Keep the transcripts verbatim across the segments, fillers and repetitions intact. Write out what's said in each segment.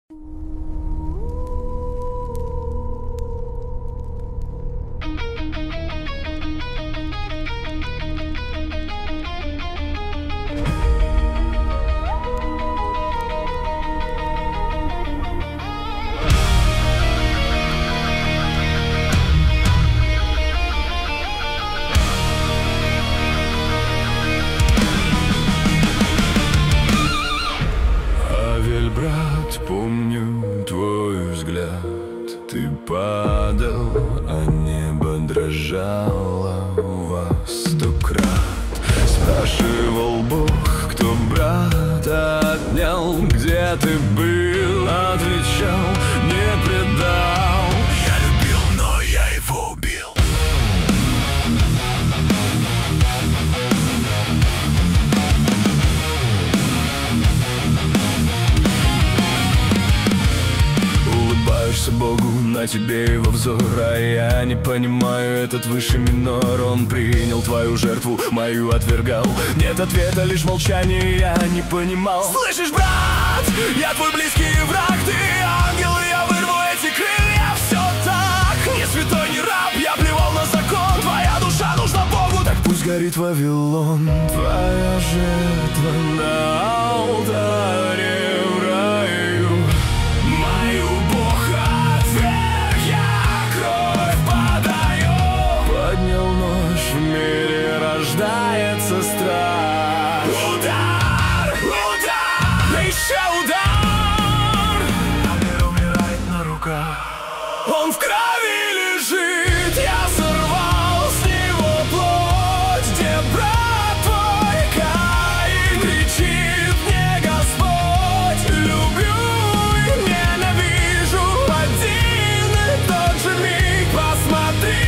Брат, помню твой взгляд. Ты падал, а небо дрожало у вас сто крат. Спрашивал Бог, кто брата отнял, где ты был, отвечал, не предал. Я любил, но я его убил. Улыбаешься Богу, на тебе его взор, а я не понимаю этот высший минор. Он принял твою жертву, мою отвергал. Нет ответа, лишь молчание, я не понимал. Слышишь, брат, я твой близкий враг. Ты ангел, и я вырву эти крылья. Все так, не святой, не раб. Я плевал на закон, твоя душа нужна Богу. Так пусть горит Вавилон, твоя жертва на алтаре. Рождается страх. Удар, удар, да еще удар. Амир умирает на руках. Он в крови лежит, я сорвал с него плоть. Где брат твой Каин кричит мне Господь. Люблю и ненавижу в один и тот же миг. Посмотри.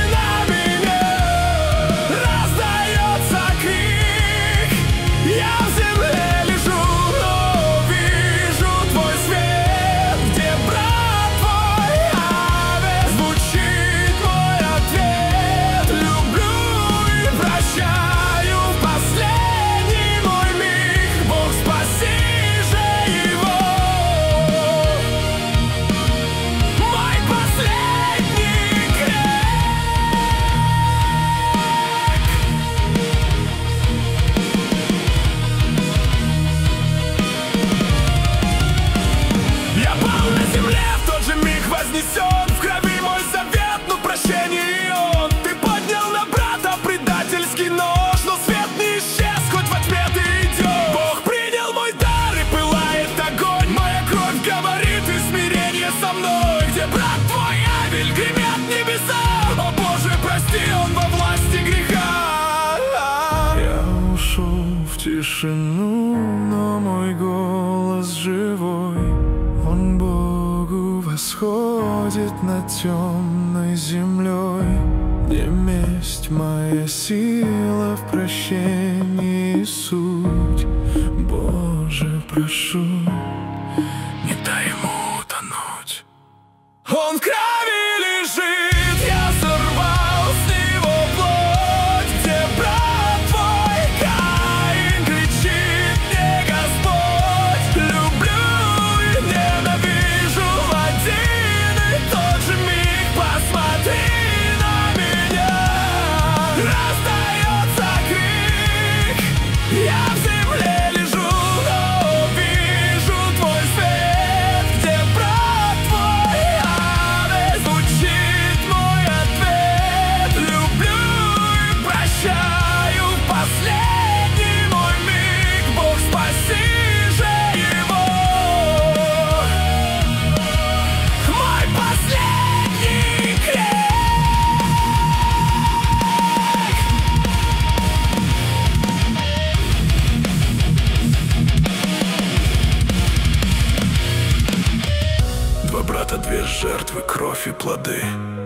Вознесен в крови мой завет, но прощение и он. Ты поднял на брата предательский нож, но свет не исчез, хоть во тьме ты идешь. Бог принял мой дар и пылает огонь. Моя кровь говорит и смирение со мной. Где брат твой Авель, гремят небеса. О Боже, прости, он во власти греха. Я ушел в тишину, но мой голос живой. Он Богу восходит над темной землей. Не месть моя сила в прощении суть. Боже, прошу, не дай ему утонуть. Он в крови лежит, я сорвал с него плоть. Где брат твой Каин кричит мне Господь. Люблю и ненавижу в один и тот же миг. Посмотри на меня. Раздается крик, я в земле лежу, но вижу твой свет. Где брат твой Авель, звучит мой ответ. Люблю и прощаю в последний мой миг. Бог, спаси же его. Мой последний крик. Два брата, две жертвы, кровь и плоды.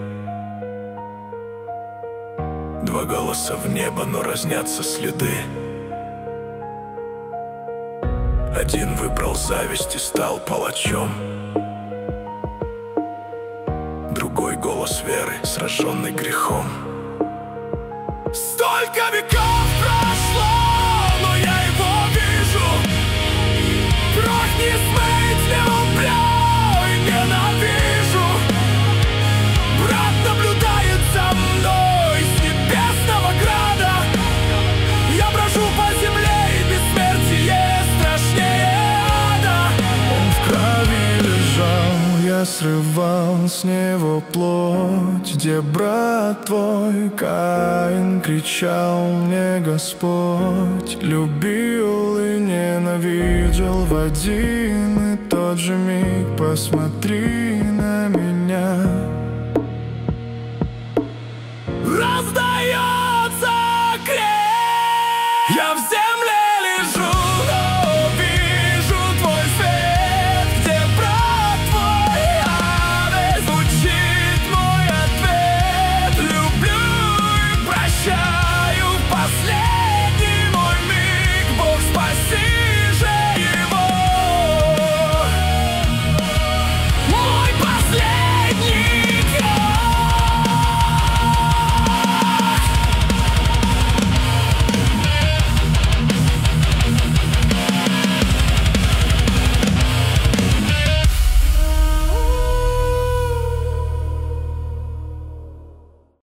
Два голоса в небо, но разнятся следы. Один выбрал зависть и стал палачом. Другой голос веры, сраженный грехом. Столько веков прошло, но я его вижу. Кровь не смыть, не убрать. срывал с него плоть, где брат твой Каин кричал мне: Господь любил и ненавидел в один и тот же миг. Посмотри